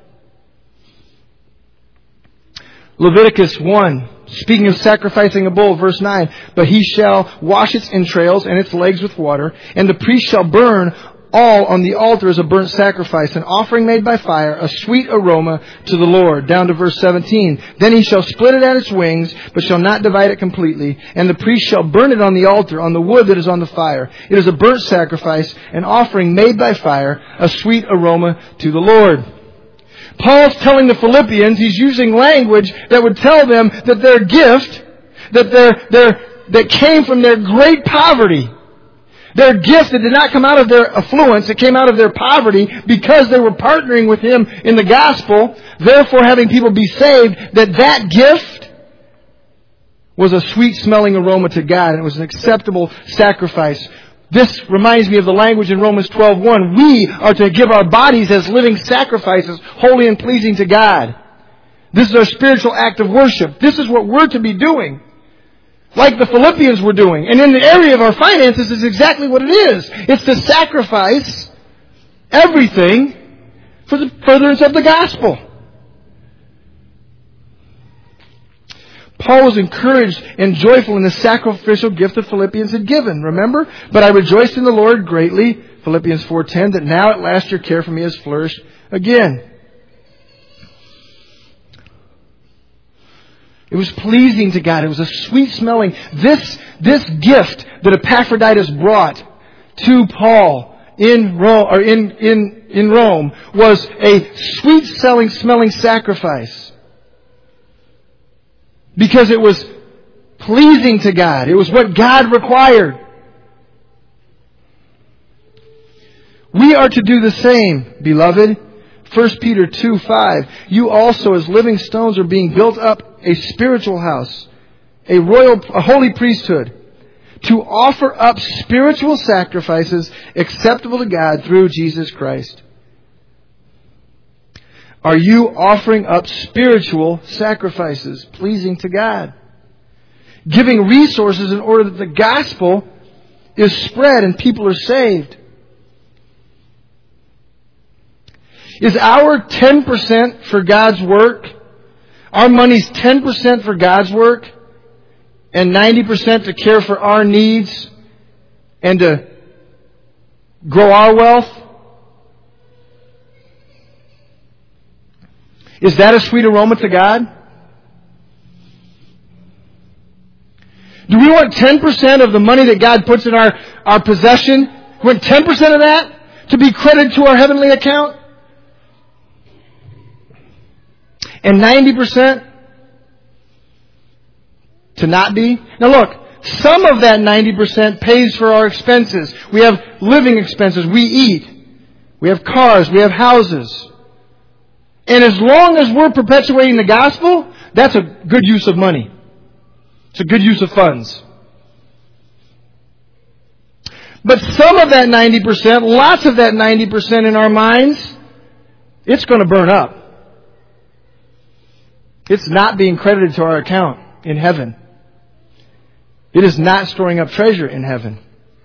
Leviticus one, speaking of sacrificing a bull, verse nine, but he shall wash its entrails and its legs with water, and the priest shall burn all on the altar as a burnt sacrifice, an offering made by fire, a sweet aroma to the Lord. Down to verse seventeen. Then he shall split it at its wings, but shall not divide it completely. And the priest shall burn it on the altar, on the wood that is on the fire. It is a burnt sacrifice, an offering made by fire, a sweet aroma to the Lord. Paul's telling the Philippians, he's using language that would tell them that their gift, that their, their, that came from their great poverty, their gift that did not come out of their affluence, it came out of their poverty because they were partnering with Him in the gospel, therefore having people be saved, that that gift was a sweet-smelling aroma to God, and it was an acceptable sacrifice. This reminds me of the language in Romans twelve one. We are to give our bodies as living sacrifices, holy and pleasing to God. This is our spiritual act of worship. This is what we're to be doing. Like the Philippians were doing. And in the area of our finances, is exactly what it is. It's to sacrifice everything for the furtherance of the gospel. Paul was encouraged and joyful in the sacrificial gift the Philippians had given. Remember? But I rejoiced in the Lord greatly, Philippians four ten, that now at last your care for me has flourished again. It was pleasing to God. It was a sweet smelling. This, this gift that Epaphroditus brought to Paul in Rome, or in, in, in Rome was a sweet smelling, smelling sacrifice. Because it was pleasing to God. It was what God required. We are to do the same, beloved. First Peter two five. You also as living stones are being built up a spiritual house, a royal, a holy priesthood, to offer up spiritual sacrifices acceptable to God through Jesus Christ. Are you offering up spiritual sacrifices pleasing to God? Giving resources in order that the gospel is spread and people are saved. Is our ten percent for God's work? Our money's ten percent for God's work and ninety percent to care for our needs and to grow our wealth? Is that a sweet aroma to God? Do we want ten percent of the money that God puts in our, our possession, we want ten percent of that to be credited to our heavenly account? And ninety percent to not be? Now look, some of that ninety percent pays for our expenses. We have living expenses. We eat. We have cars. We have houses. And as long as we're perpetuating the gospel, that's a good use of money. It's a good use of funds. But some of that ninety percent, lots of that ninety percent in our minds, it's going to burn up. It's not being credited to our account in heaven. It is not storing up treasure in heaven.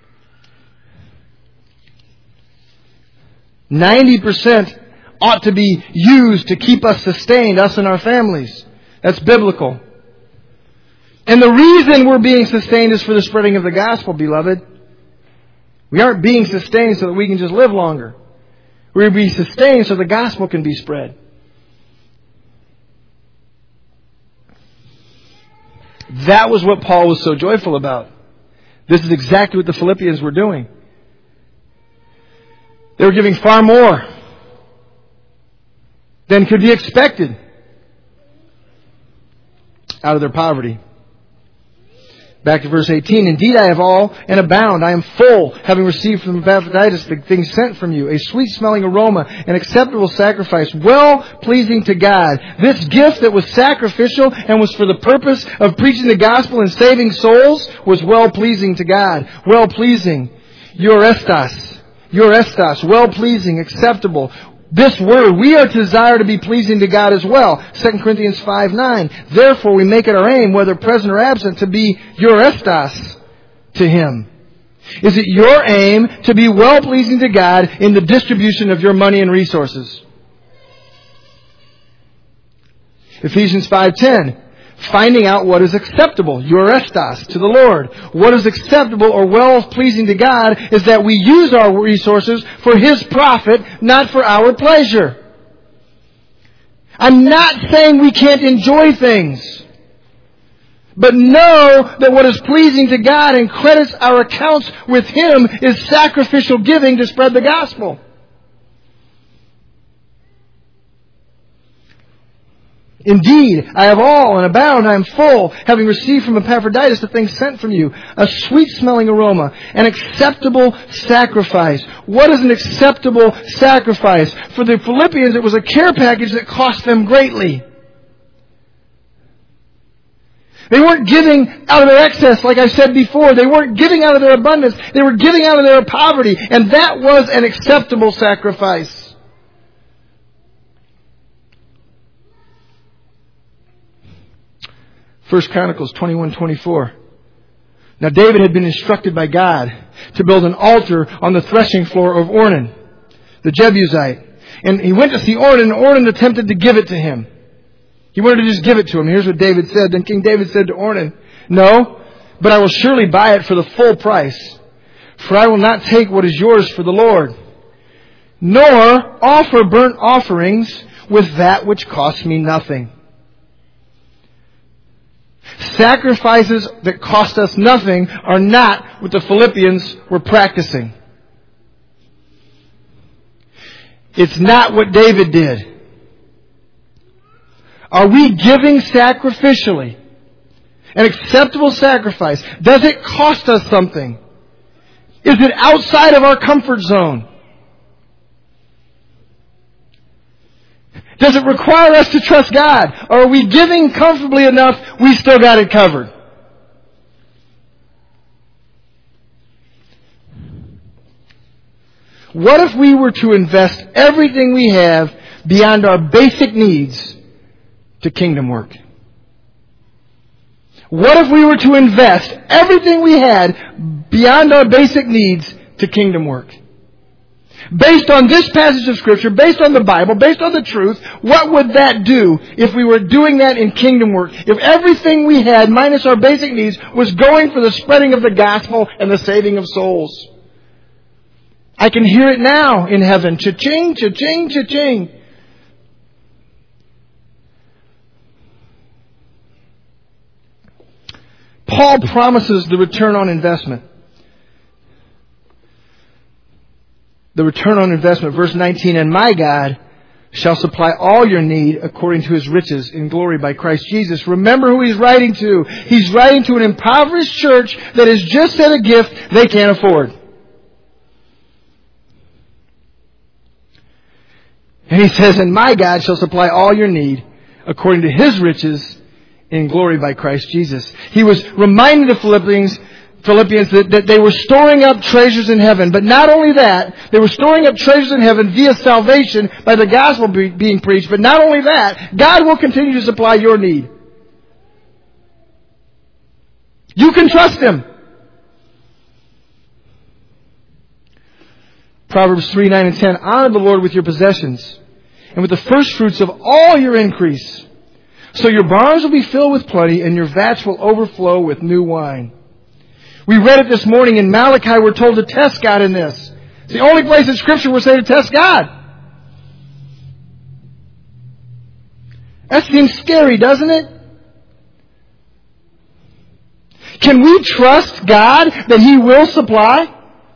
ninety percent ought to be used to keep us sustained, us and our families. That's biblical. And the reason we're being sustained is for the spreading of the gospel, beloved. We aren't being sustained so that we can just live longer. We're being sustained so the gospel can be spread. That was what Paul was so joyful about. This is exactly what the Philippians were doing. They were giving far more than could be expected out of their poverty. Back to verse eighteen. Indeed, I have all and abound. I am full, having received from Epaphroditus the things sent from you, a sweet-smelling aroma, an acceptable sacrifice, well-pleasing to God. This gift that was sacrificial and was for the purpose of preaching the gospel and saving souls was well-pleasing to God. Well-pleasing. Eurestas. Eurestas. Well-pleasing, acceptable. This word, we are to desire to be pleasing to God as well. Second Corinthians five nine. Therefore we make it our aim, whether present or absent, to be eurestas to Him. Is it your aim to be well-pleasing to God in the distribution of your money and resources? Ephesians five ten. finding out what is acceptable, euarestos, to the Lord. What is acceptable or well-pleasing to God is that we use our resources for His profit, not for our pleasure. I'm not saying we can't enjoy things. But know that what is pleasing to God and credits our accounts with Him is sacrificial giving to spread the gospel. Indeed, I have all and abound, I am full, having received from Epaphroditus the things sent from you, a sweet-smelling aroma, an acceptable sacrifice. What is an acceptable sacrifice? For the Philippians, it was a care package that cost them greatly. They weren't giving out of their excess, like I said before. They weren't giving out of their abundance. They were giving out of their poverty. And that was an acceptable sacrifice. First Chronicles twenty-one twenty-four. Now David had been instructed by God to build an altar on the threshing floor of Ornan, the Jebusite. And he went to see Ornan, and Ornan attempted to give it to him. He wanted to just give it to him. Here's what David said. Then King David said to Ornan, "No, but I will surely buy it for the full price. For I will not take what is yours for the Lord, nor offer burnt offerings with that which costs me nothing." Sacrifices that cost us nothing are not what the Philippians were practicing. It's not what David did. Are we giving sacrificially? An acceptable sacrifice. Does it cost us something? Is it outside of our comfort zone? Does it require us to trust God? Or are we giving comfortably enough, we still got it covered? What if we were to invest everything we have beyond our basic needs to kingdom work? What if we were to invest everything we had beyond our basic needs to kingdom work? Based on this passage of Scripture, based on the Bible, based on the truth, what would that do if we were doing that in kingdom work? If everything we had, minus our basic needs, was going for the spreading of the gospel and the saving of souls? I can hear it now in heaven. Cha-ching, cha-ching, cha-ching. Paul promises the return on investment. The return on investment. Verse nineteen, "And my God shall supply all your need according to His riches in glory by Christ Jesus." Remember who he's writing to. He's writing to an impoverished church that has just sent a gift they can't afford. And he says, "And my God shall supply all your need according to His riches in glory by Christ Jesus." He was reminding the Philippians, Philippians that, that they were storing up treasures in heaven. But not only that, they were storing up treasures in heaven via salvation by the gospel be, being preached. But not only that, God will continue to supply your need. You can trust Him. Proverbs three, nine, and ten. "Honor the Lord with your possessions and with the first fruits of all your increase. So your barns will be filled with plenty and your vats will overflow with new wine." We read it this morning in Malachi. We're told to test God in this. It's the only place in Scripture we're saying to test God. That seems scary, doesn't it? Can we trust God that He will supply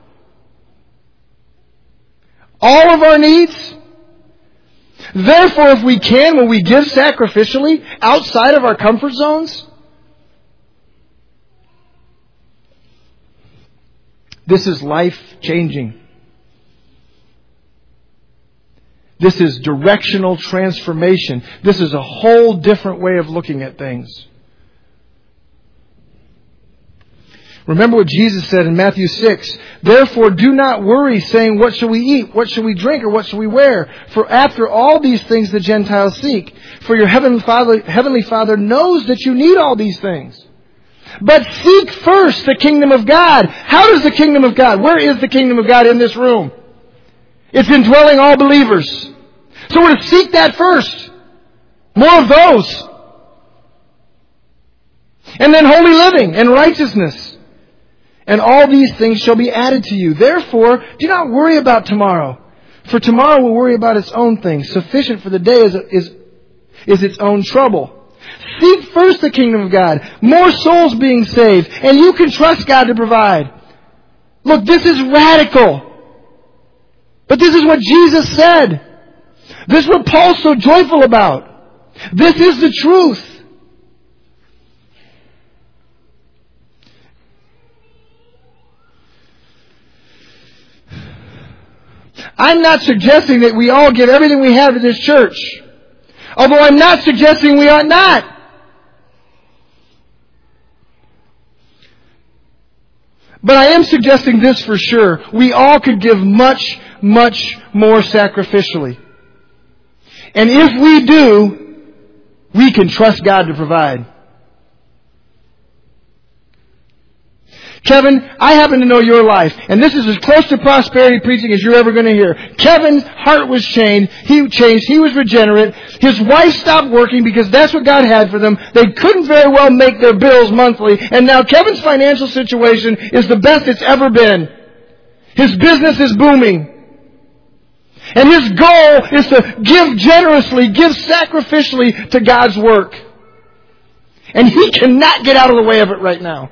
all of our needs? Therefore, if we can, will we give sacrificially outside of our comfort zones? This is life-changing. This is directional transformation. This is a whole different way of looking at things. Remember what Jesus said in Matthew six. "Therefore do not worry, saying, what shall we eat? What shall we drink? Or what shall we wear? For after all these things the Gentiles seek. For your heavenly Father, heavenly Father knows that you need all these things. But seek first the kingdom of God." How does the kingdom of God? Where is the kingdom of God in this room? It's indwelling all believers. So we're to seek that first. More of those. And then holy living and righteousness. And all these things shall be added to you. Therefore, do not worry about tomorrow. For tomorrow will worry about its own things. Sufficient for the day is, is, is its own trouble. Seek first the kingdom of God. More souls being saved. And you can trust God to provide. Look, this is radical. But this is what Jesus said. This is what Paul's so joyful about. This is the truth. I'm not suggesting that we all give everything we have to this church. Although I'm not suggesting we ought not. But I am suggesting this for sure. We all could give much, much more sacrificially. And if we do, we can trust God to provide. Kevin, I happen to know your life, and this is as close to prosperity preaching as you're ever going to hear. Kevin's heart was changed. He changed. He was regenerate. His wife stopped working because that's what God had for them. They couldn't very well make their bills monthly, and now Kevin's financial situation is the best it's ever been. His business is booming. And his goal is to give generously, give sacrificially to God's work. And he cannot get out of the way of it right now.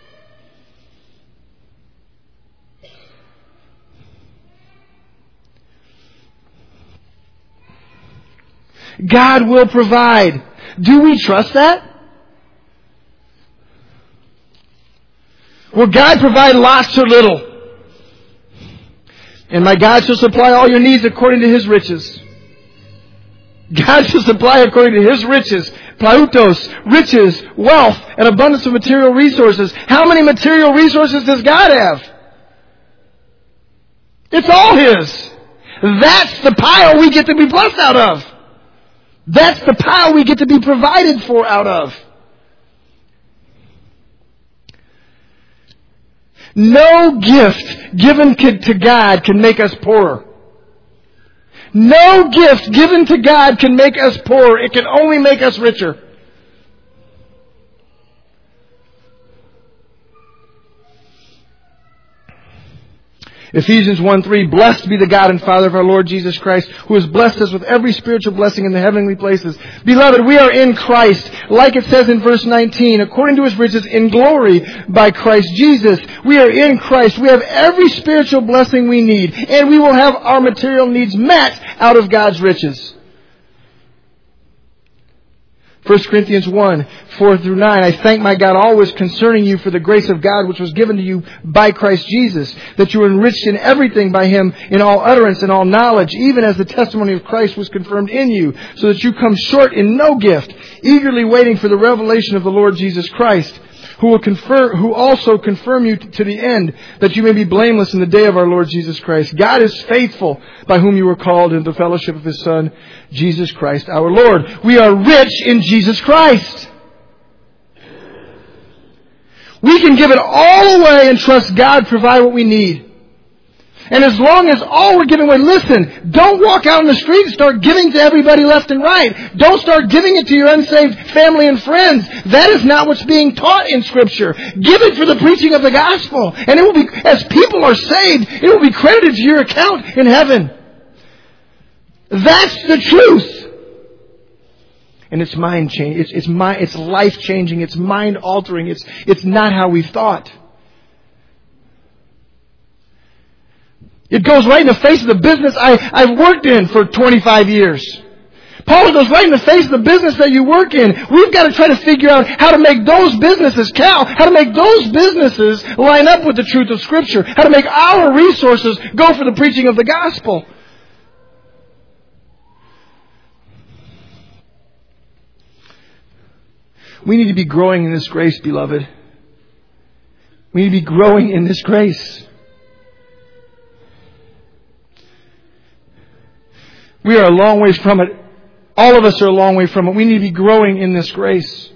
God will provide. Do we trust that? Will God provide lots or little? And my God shall supply all your needs according to His riches. God shall supply according to His riches. Plautos, riches, wealth, and abundance of material resources. How many material resources does God have? It's all His. That's the pile we get to be blessed out of. That's the pile we get to be provided for out of. No gift given to God can make us poorer. No gift given to God can make us poorer. It can only make us richer. Ephesians one three, blessed be the God and Father of our Lord Jesus Christ, who has blessed us with every spiritual blessing in the heavenly places. Beloved, we are in Christ, like it says in verse nineteen, according to His riches in glory by Christ Jesus. We are in Christ. We have every spiritual blessing we need, and we will have our material needs met out of God's riches. First Corinthians one, four through nine, I thank my God always concerning you for the grace of God which was given to you by Christ Jesus, that you were enriched in everything by Him in all utterance and all knowledge, even as the testimony of Christ was confirmed in you, so that you come short in no gift, eagerly waiting for the revelation of the Lord Jesus Christ, who will confirm, who also confirm you to the end, that you may be blameless in the day of our Lord Jesus Christ. God is faithful, by whom you were called into the fellowship of His Son, Jesus Christ our Lord. We are rich in Jesus Christ. We can give it all away and trust God to provide what we need. And as long as all we're giving away, listen, don't walk out in the street and start giving to everybody left and right. Don't start giving it to your unsaved family and friends. That is not what's being taught in Scripture. Give it for the preaching of the gospel. And it will be, as people are saved, it will be credited to your account in heaven. That's the truth. And it's mind changing. It's, it's, mind, it's life changing. It's mind altering. It's, it's not how we thought. It goes right in the face of the business I, I've worked in for twenty-five years. Paul goes right in the face of the business that you work in. We've got to try to figure out how to make those businesses count, how to make those businesses line up with the truth of Scripture, how to make our resources go for the preaching of the gospel. We need to be growing in this grace, beloved. We need to be growing in this grace. We are a long way from it. All of us are a long way from it. We need to be growing in this grace.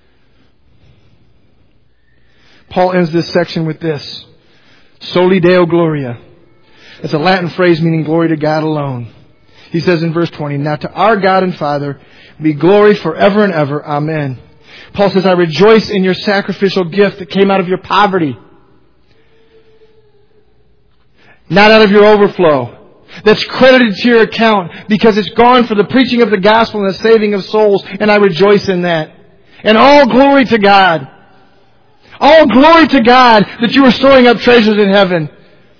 Paul ends this section with this. Soli Deo Gloria. It's a Latin phrase meaning glory to God alone. He says in verse twenty, now to our God and Father be glory forever and ever. Amen. Paul says, I rejoice in your sacrificial gift that came out of your poverty, not out of your overflow. That's credited to your account because it's gone for the preaching of the gospel and the saving of souls, and I rejoice in that. And all glory to God. All glory to God that you are storing up treasures in heaven.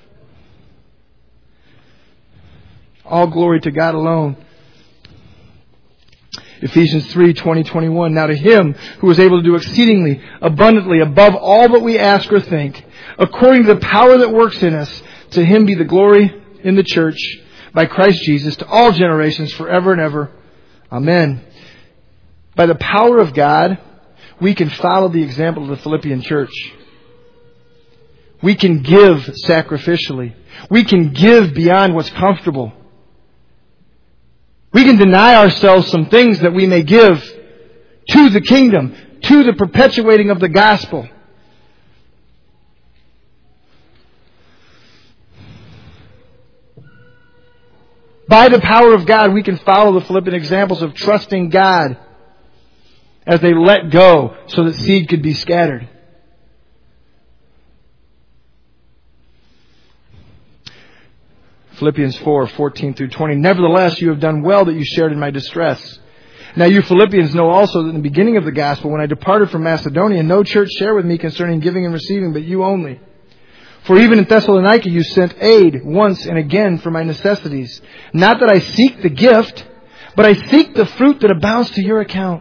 All glory to God alone. Ephesians three, twenty, twenty-one. Now to Him who is able to do exceedingly, abundantly, above all that we ask or think, according to the power that works in us, to Him be the glory in the church by Christ Jesus to all generations forever and ever. Amen. By the power of God, we can follow the example of the Philippian church. We can give sacrificially. We can give beyond what's comfortable. We can deny ourselves some things that we may give to the kingdom, to the perpetuating of the gospel. By the power of God, we can follow the Philippian examples of trusting God as they let go so that seed could be scattered. Philippians four, fourteen through twenty. Nevertheless, you have done well that you shared in my distress. Now you Philippians know also that in the beginning of the gospel, when I departed from Macedonia, no church shared with me concerning giving and receiving, but you only. For even in Thessalonica you sent aid once and again for my necessities. Not that I seek the gift, but I seek the fruit that abounds to your account.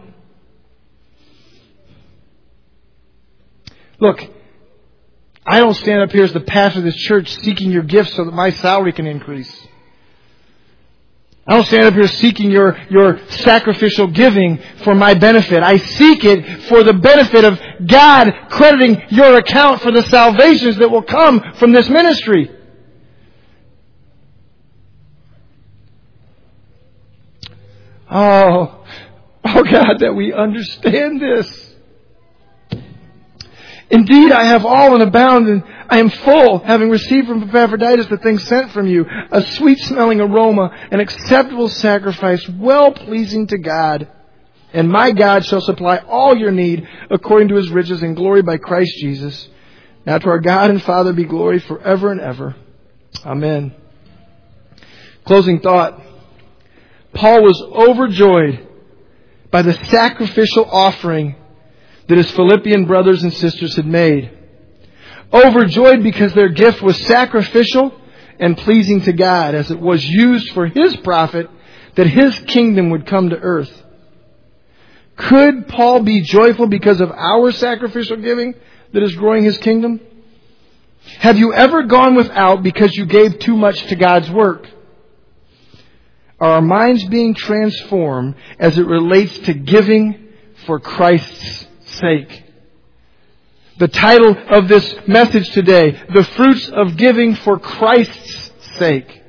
Look, I don't stand up here as the pastor of this church seeking your gifts so that my salary can increase. I don't stand up here seeking your, your sacrificial giving for my benefit. I seek it for the benefit of God crediting your account for the salvations that will come from this ministry. Oh, oh God, that we understand this. Indeed, I have all and abound, and I am full, having received from Epaphroditus the things sent from you, a sweet-smelling aroma, an acceptable sacrifice, well-pleasing to God. And my God shall supply all your need according to His riches and glory by Christ Jesus. Now to our God and Father be glory forever and ever. Amen. Closing thought. Paul was overjoyed by the sacrificial offering that his Philippian brothers and sisters had made. Overjoyed because their gift was sacrificial and pleasing to God, as it was used for His profit, that His kingdom would come to earth. Could Paul be joyful because of our sacrificial giving that is growing His kingdom? Have you ever gone without because you gave too much to God's work? Are our minds being transformed as it relates to giving for Christ's sake? The title of this message today, The Fruits of Giving for Christ's Sake.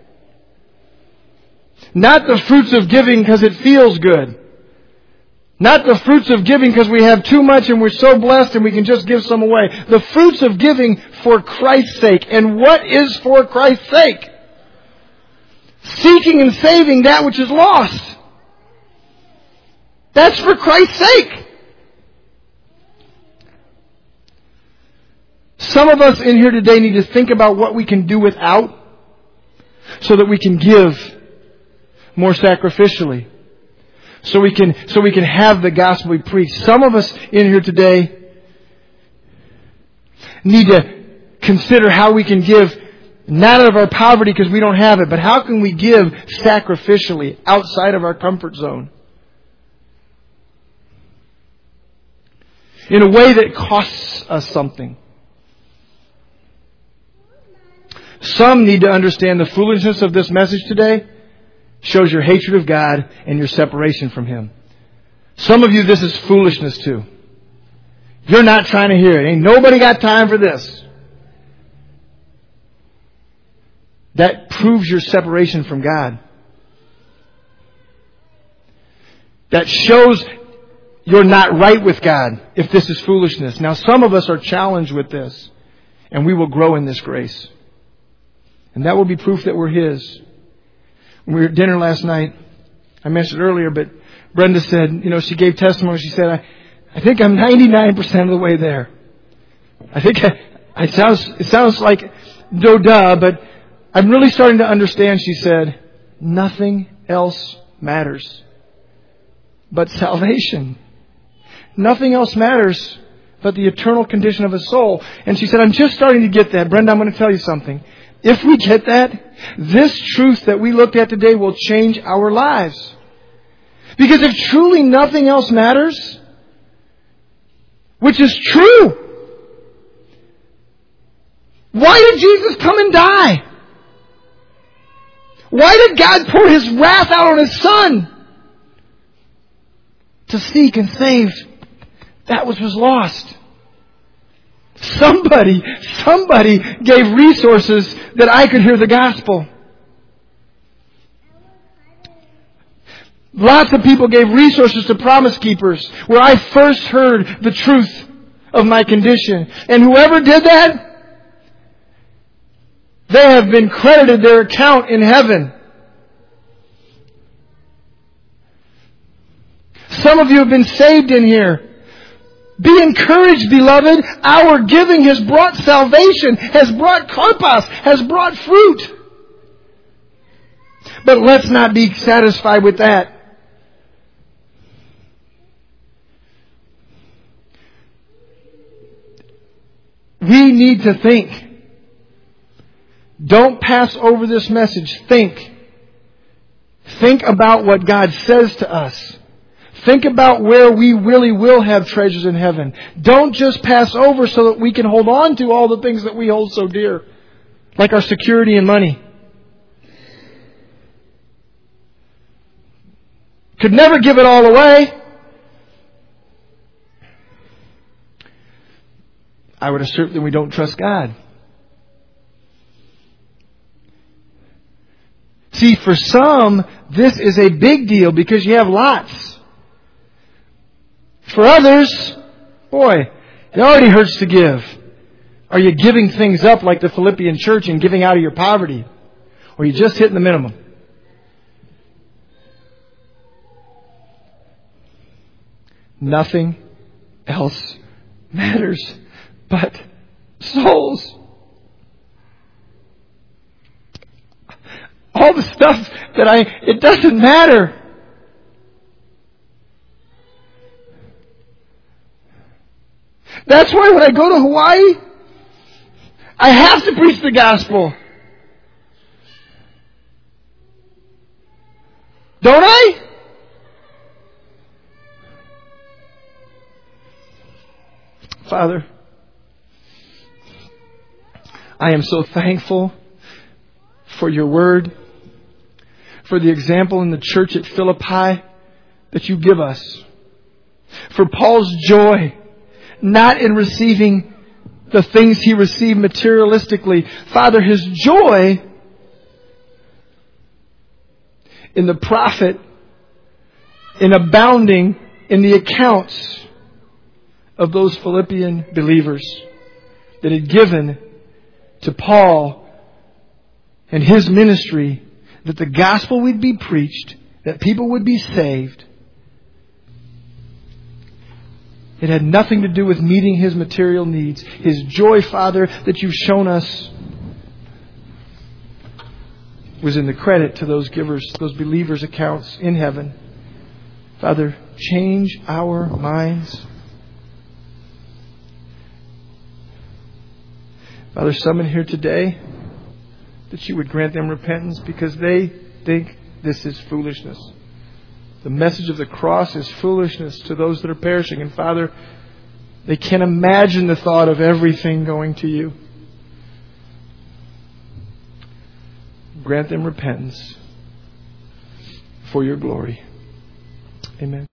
Not the fruits of giving because it feels good. Not the fruits of giving because we have too much and we're so blessed and we can just give some away. The fruits of giving for Christ's sake. And what is for Christ's sake? Seeking and saving that which is lost. That's for Christ's sake. Some of us in here today need to think about what we can do without so that we can give more sacrificially. So we can, so we can have the gospel we preach. Some of us in here today need to consider how we can give not out of our poverty because we don't have it, but how can we give sacrificially outside of our comfort zone? In a way that costs us something. Some need to understand the foolishness of this message today shows your hatred of God and your separation from Him. Some of you, this is foolishness too. You're not trying to hear it. Ain't nobody got time for this. That proves your separation from God. That shows you're not right with God if this is foolishness. Now, some of us are challenged with this, and we will grow in this grace. And that will be proof that we're His. When we were at dinner last night, I mentioned earlier, but Brenda said, you know, she gave testimony. She said, I, I think I'm ninety-nine percent of the way there. I think I, it sounds it sounds like no duh, but I'm really starting to understand, she said, nothing else matters but salvation. Nothing else matters but the eternal condition of a soul. And she said, I'm just starting to get that. Brenda, I'm going to tell you something. If we get that, this truth that we looked at today will change our lives. Because if truly nothing else matters, which is true, why did Jesus come and die? Why did God pour His wrath out on His Son? To seek and save that which was lost. Somebody, somebody gave resources that I could hear the gospel. Lots of people gave resources to Promise Keepers, where I first heard the truth of my condition. And whoever did that, they have been credited their account in heaven. Some of you have been saved in here. Be encouraged, beloved. Our giving has brought salvation, has brought karpos, has brought fruit. But let's not be satisfied with that. We need to think. Don't pass over this message. Think. Think about what God says to us. Think about where we really will have treasures in heaven. Don't just pass over so that we can hold on to all the things that we hold so dear, like our security and money. Could never give it all away. I would assert that we don't trust God. See, for some, this is a big deal because you have lots. For others, boy, it already hurts to give. Are you giving things up like the Philippian church and giving out of your poverty? Or are you just hitting the minimum? Nothing else matters but souls. All the stuff that I, it doesn't matter. That's why when I go to Hawaii, I have to preach the gospel. Don't I? Father, I am so thankful for your word, for the example in the church at Philippi that you give us, for Paul's joy, not in receiving the things he received materialistically. Father, his joy in the profit, in abounding in the accounts of those Philippian believers that had given to Paul and his ministry, that the gospel would be preached, that people would be saved. It had nothing to do with meeting his material needs. His joy, Father, that you've shown us was in the credit to those givers, those believers' accounts in heaven. Father, change our minds. Father, some in here today, that you would grant them repentance because they think this is foolishness. The message of the cross is foolishness to those that are perishing. And Father, they can't imagine the thought of everything going to you. Grant them repentance for your glory. Amen.